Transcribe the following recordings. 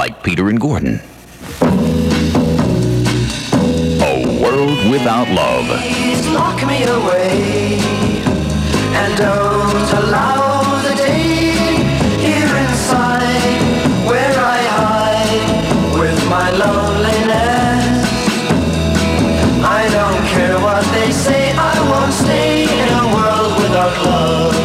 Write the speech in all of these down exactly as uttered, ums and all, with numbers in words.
like Peter and Gordon. A World Without Love. Please lock me away and don't allow the day here inside where I hide with my loneliness. I don't care what they say, I won't stay in a world without love.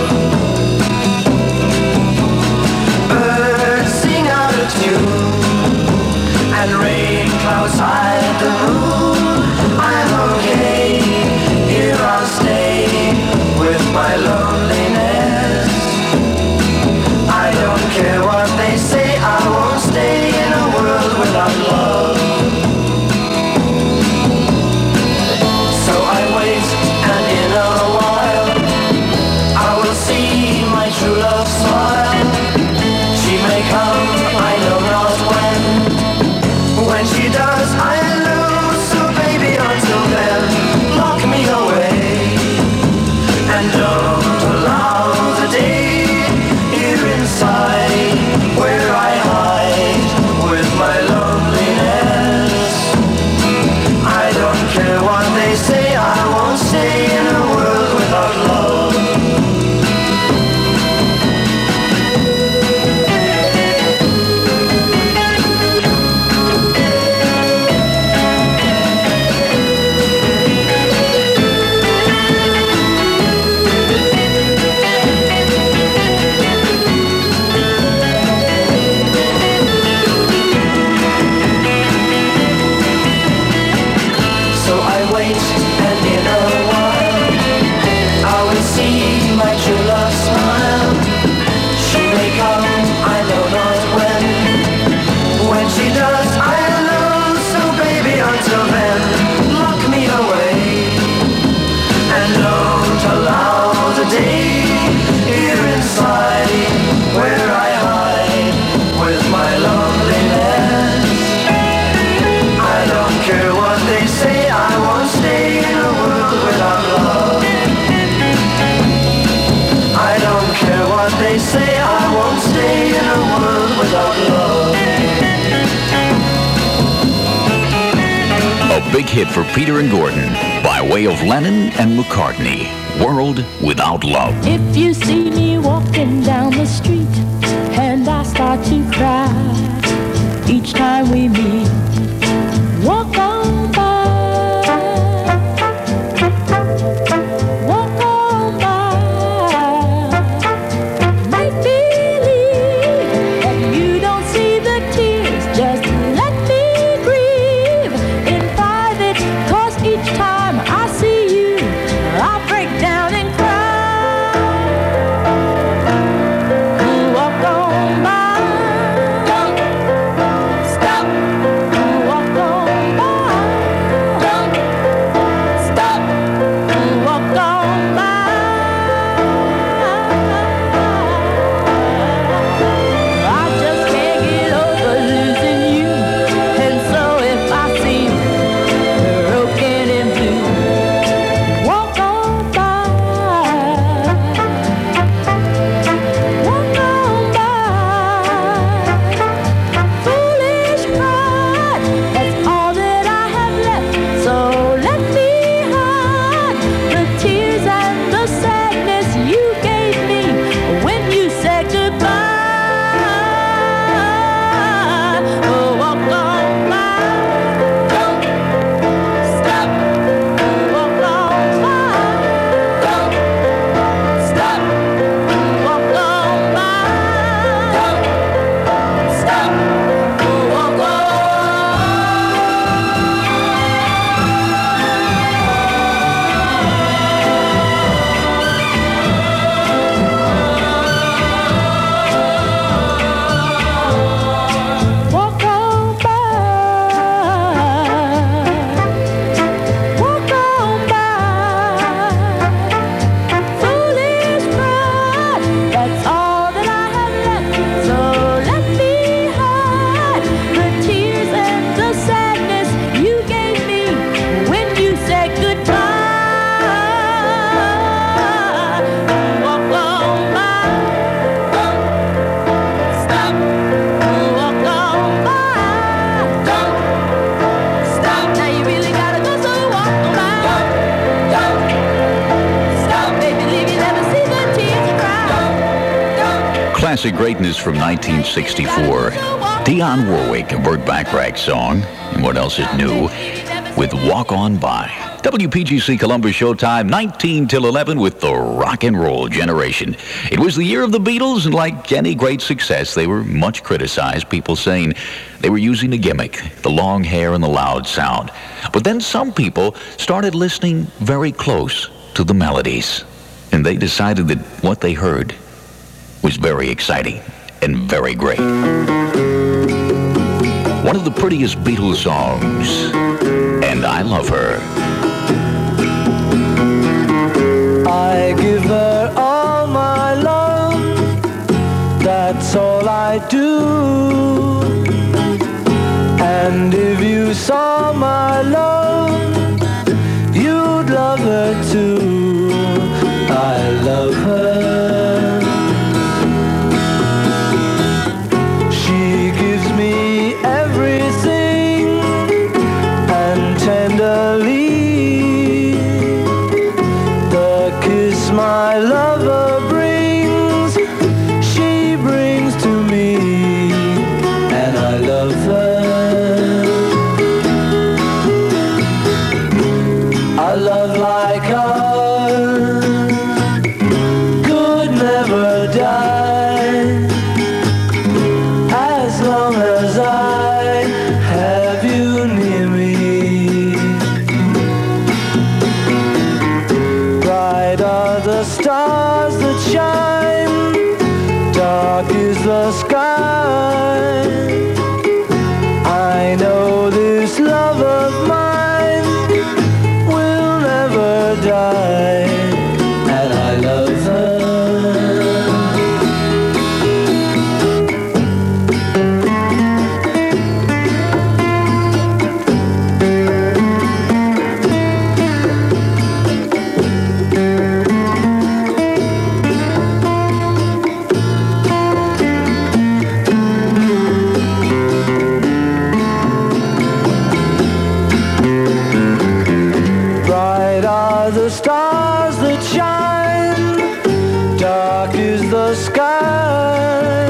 Birds sing out of tune and rain clouds hide the moon. I'm okay, here I'll stay with my loneliness. I don't care what they say, I won't stay in a world without love. So I wait, and in a while I will see my true love smile. She may come, I know not when. When she does, I lose. So baby, until then, lock me away and don't allow the day here inside where I hide with my loneliness. I don't care what they say, I won't stay in a world without love. So I wait, and in a while I will see my true love smile. She may come, I know not when. When she does, I lose. So baby, until then, lock me away and don't allow the day here inside where I hide with my loneliness. I don't care what they say, I won't stay in a world without love. I don't care what they say, I won't stay in a world without love. A big hit for Peter and Gordon by way of Lennon and McCartney. World Without Love. If you see me walking down the street and I start to cry each time we meet, walk on by, walk on by. Make believe that you don't see the tears, just let me grieve in private, 'cause each time I see you, I'll break down and cry. Walk on by. classic greatness from nineteen sixty-four. Dionne Warwick, a Burt Bacharach song, and what else is new, with Walk On By. W P G C Columbus Showtime, nineteen till eleven with the rock and roll generation. It was the year of the Beatles, and like any great success, they were much criticized, people saying they were using a gimmick, the long hair and the loud sound. But then some people started listening very close to the melodies, and they decided that what they heard was very exciting and very great. One of the prettiest Beatles songs, And I Love Her. I give her all my love, that's all I do. And if you saw my love, you'd love her too. I love her. She gives me everything, and tenderly my lover brings, she brings to me, and I love her. A love like ours could never die, as long as I have you near me. Bright are the stars that shine, dark is the sky. I know this love of mine will never die, and I love her. The stars that shine, dark is the sky.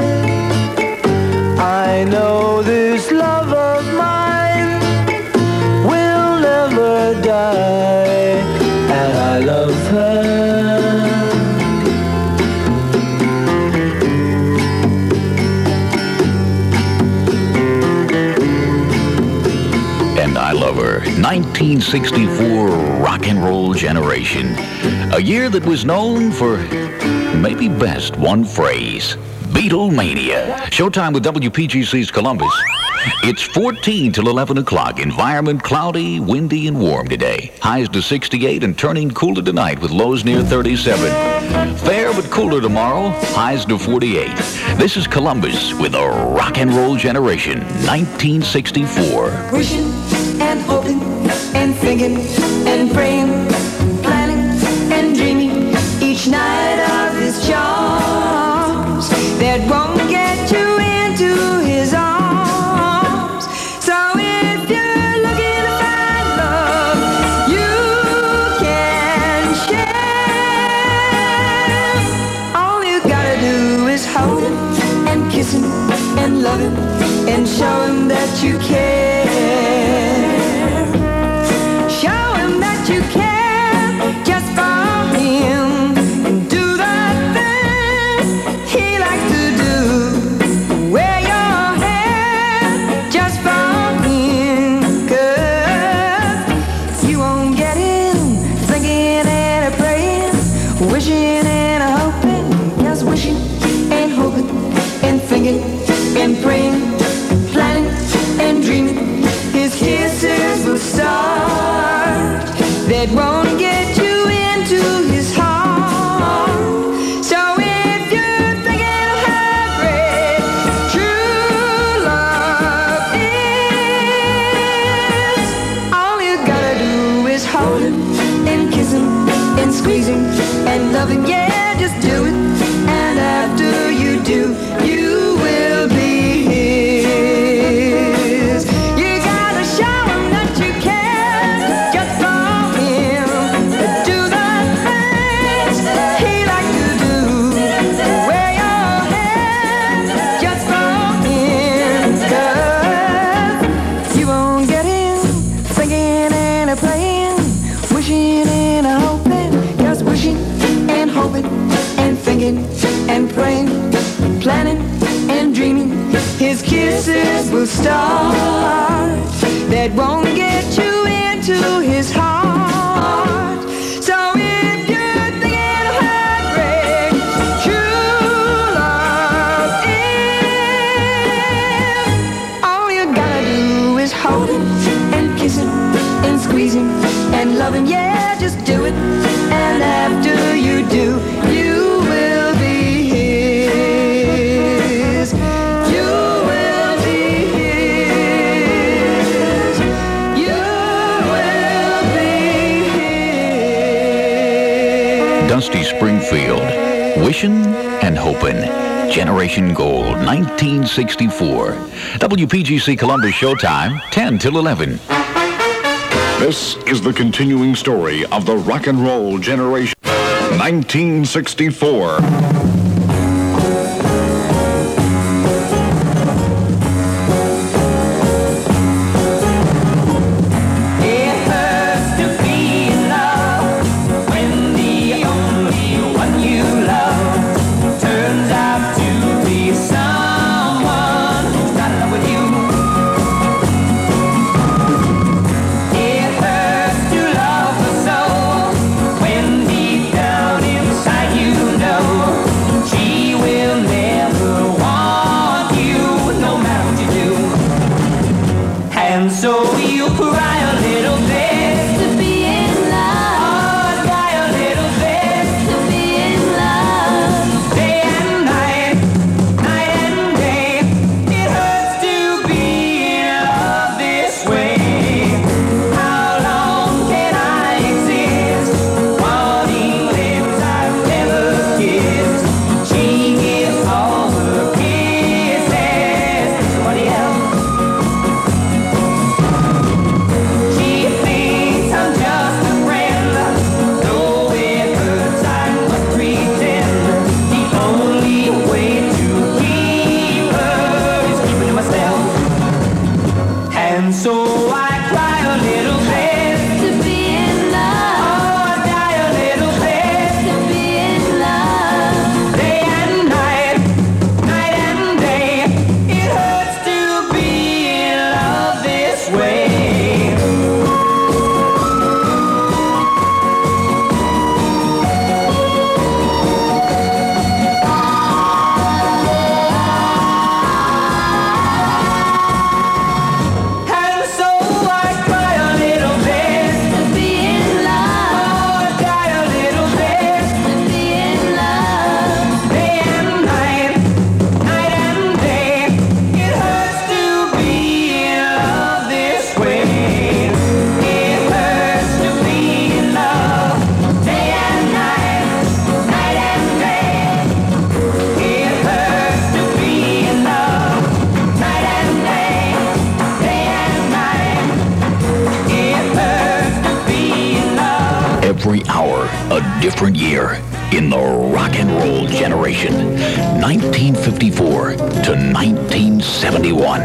I know this love of mine will never die, and I love her. And I Love Her, nineteen sixty-four rock and roll generation. A year that was known for maybe best one phrase, Beatlemania. Showtime with W P G C's Columbus. It's fourteen till eleven o'clock. Environment cloudy, windy, and warm today. Highs to sixty-eight and turning cooler tonight with lows near thirty-seven. Fair but cooler tomorrow, highs to forty-eight. This is Columbus with a rock and roll generation, nineteen sixty-four. Wishing and hoping and thinking and praying, planning and dreaming each night of his charms that won't get you into his arms. So if you're looking to find love, you can share. All you gotta do is hold him and kiss him and love him and show him that you care. Show him that you care just for him, and do the things he likes to do. Wear your hair just for him, 'cause you won't get him thinking and a praying, wishing and a hoping, just wishing and hoping and thinking and praying, planning and dreaming will start that won't get you into his heart. So if you're thinking of heartbreak, true love is. All you gotta do is hold him and kiss him and squeeze him and love him. Yeah, just do it. And after you do, you will be his. You will be his. You will be his. Dusty Springfield, Wishin' and Hopin'. Generation Gold, nineteen sixty-four. W P G C Columbus Showtime, ten till eleven. This is the continuing story of the rock and roll generation. nineteen sixty-four. Every hour, a different year in the rock and roll generation. nineteen fifty-four to nineteen seventy-one.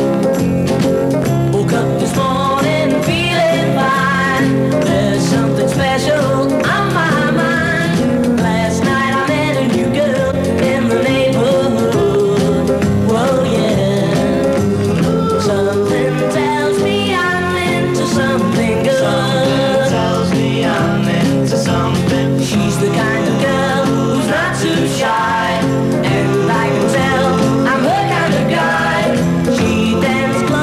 Woke up this morning feeling fine. There's something special on my mind. Last night I met a new girl in the neighborhood. Whoa, yeah. Something tells me I'm into something good. Something tells me I'm into something. She's the kind of girl who's not too shy, and I can tell I'm her kind of guy. She dances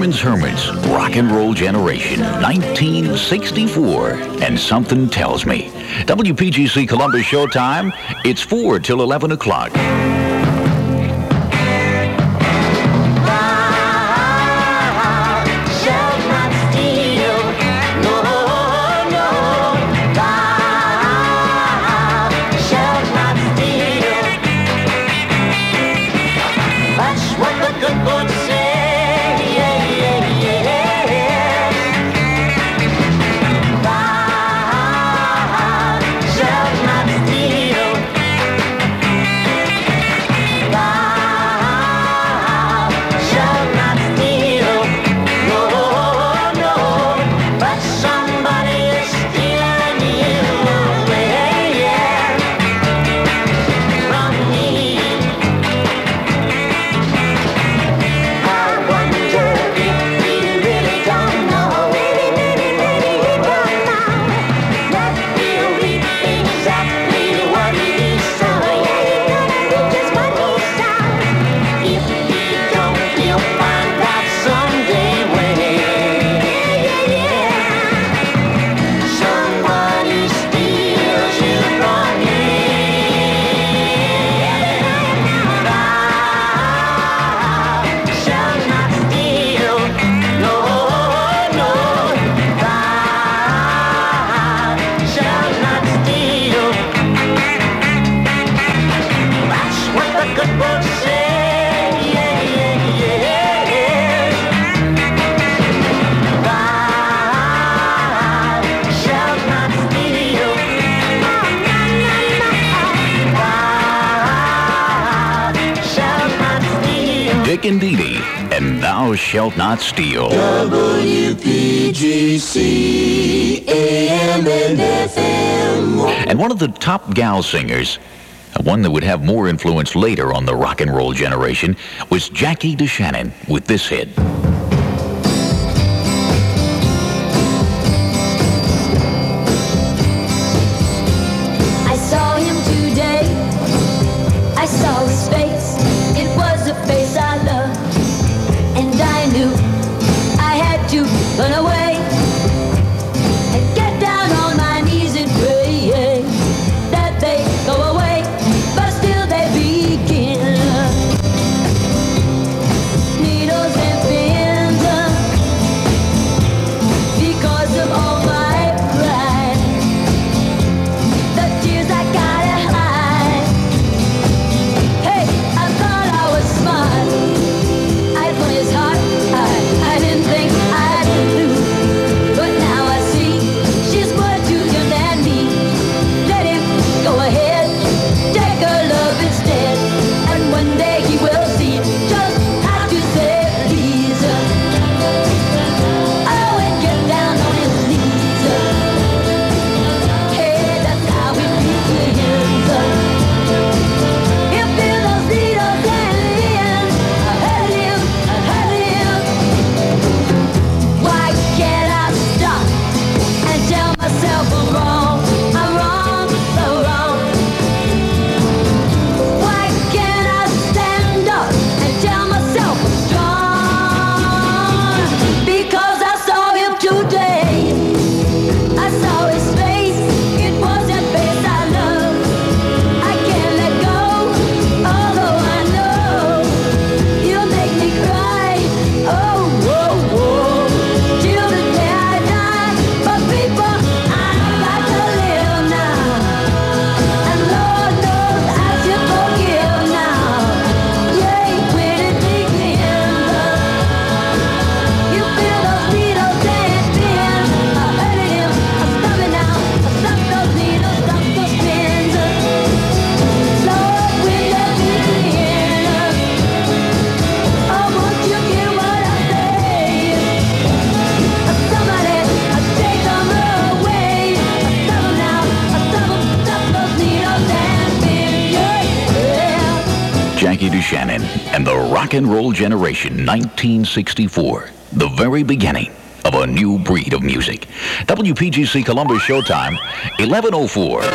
Herman's Hermits, Rock and Roll Generation, nineteen sixty-four. And something tells me. W P G C Columbus Showtime, it's four till eleven o'clock. Dick and Dee Dee, and Thou Shalt Not Steal. W P G C A M and F M. And one of the top gal singers, one that would have more influence later on the rock and roll generation, was Jackie DeShannon with this hit. I saw him today. I saw his face. It was a face I loved, and I knew I had to run away and get down on my knees and pray that they go away, but still they begin. Needles and pins, because of all my pride, the tears I gotta hide. Hey, I thought I was smart. I won his heart. I, I didn't think I'd lose, but now I see she's more to him than me. Let him go ahead, take her love instead, and one day he will see just how to say please. Oh, and get down on his knees. Hey, that's how it begins. He'll feel those needles and ends. I heard him, I heard him. Why can't I stop and tell myself I'm wrong? I'm wrong, so wrong. Why can't I stand up and tell myself I'm strong? Because I saw him today. I saw his face. It was that face I love. I can't let go, although I know you'll make me cry. Oh, whoa, whoa, till the day I die. But people, I've got to live now, and Lord knows I should forgive now. Yay, when it begins, you feel those needles and pins. I hurted him, I stop it now. I stop those needles, stop those pins. Lord, when it begins, oh, won't you get what I say? Somebody, take them away. Stop them now, stop them, stop those needles and pins. Yeah. Jackie DeShannon and the Rock and Roll Generation, nineteen sixty-four. The very beginning of a new breed of music. W P G C Columbus Showtime, eleven oh four.